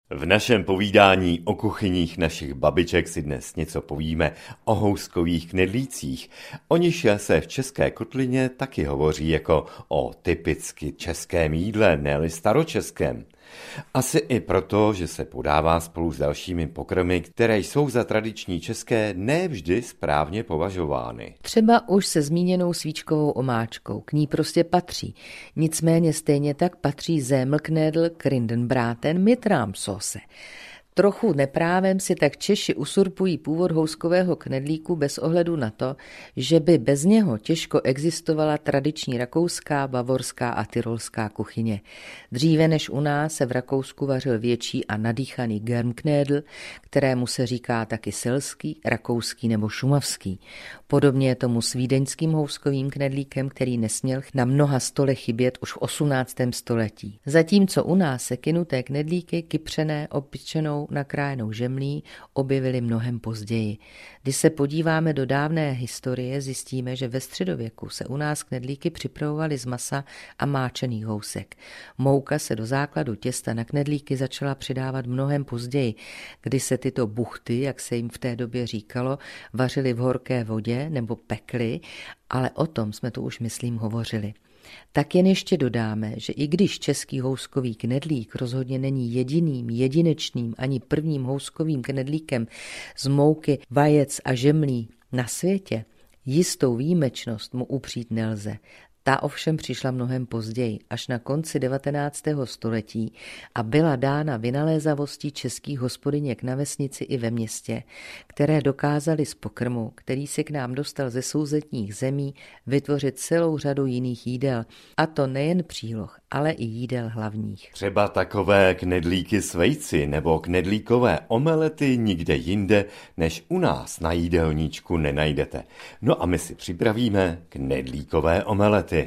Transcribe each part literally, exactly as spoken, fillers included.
V našem povídání o kuchyních našich babiček si dnes něco povíme o houskových knedlících. O nichž se v české kotlině taky hovoří jako o typicky českém jídle, ne-li staročeském. Asi i proto, že se podává spolu s dalšími pokrmy, které jsou za tradiční české nevždy správně považovány. Třeba už se zmíněnou svíčkovou omáčkou, k ní prostě patří. Nicméně stejně tak patří Semmelknödel, Krindenbraten mit Rahmsoße. Trochu neprávem si tak Češi usurpují původ houskového knedlíku bez ohledu na to, že by bez něho těžko existovala tradiční rakouská, bavorská a tyrolská kuchyně. Dříve než u nás se v Rakousku vařil větší a nadýchaný Germknödel, kterému se říká taky selský, rakouský nebo šumavský. Podobně je tomu s vídeňským houskovým knedlíkem, který nesměl na mnoha stolech chybět už v osmnáctém století. Zatímco u nás se kynuté knedlíky, kypřené, opečenou, nakrájenou žemlí objevily mnohem později. Když se podíváme do dávné historie, zjistíme, že ve středověku se u nás knedlíky připravovaly z masa a máčených housek. Mouka se do základu těsta na knedlíky začala přidávat mnohem později, kdy se tyto buchty, jak se jim v té době říkalo, vařily v horké vodě nebo pekly, ale o tom jsme tu už, myslím, hovořili. Tak jen ještě dodáme, že i když český houskový knedlík rozhodně není jediným, jedinečným ani prvním houskovým knedlíkem z mouky, vajec a žemlí na světě, jistou výjimečnost mu upřít nelze. Ta ovšem přišla mnohem později, až na konci devatenáctého století a byla dána vynalézavostí českých hospodyněk na vesnici i ve městě, které dokázaly z pokrmu, který se k nám dostal ze sousedních zemí, vytvořit celou řadu jiných jídel, a to nejen příloh, ale i jídel hlavních. Třeba takové knedlíky s vejci nebo knedlíkové omelety nikde jinde než u nás na jídelníčku nenajdete. No a my si připravíme knedlíkové omelety.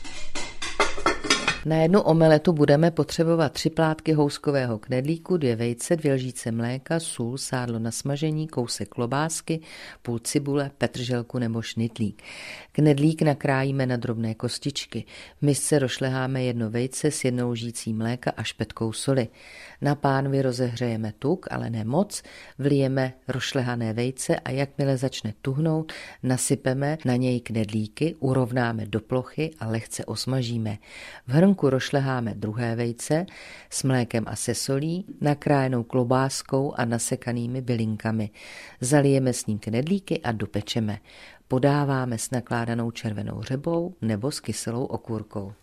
Na jednu omeletu budeme potřebovat tři plátky houskového knedlíku, dvě vejce, dvě lžíce mléka, sůl, sádlo na smažení, kousek klobásky, půl cibule, petrželku nebo šnitlík. Knedlík nakrájíme na drobné kostičky. V misce rošleháme jedno vejce s jednou lžící mléka a špetkou soli. Na pánvi rozehřejeme tuk, ale ne moc, vlijeme rošlehané vejce a jakmile začne tuhnout, nasypeme na něj knedlíky, urovnáme do plochy a lehce osmažíme. V hrnku rošleháme druhé vejce s mlékem a se solí, nakrájenou klobáskou a nasekanými bylinkami. Zalijeme s ním knedlíky a dopečeme. Podáváme s nakládanou červenou řebou nebo s kyselou okurkou.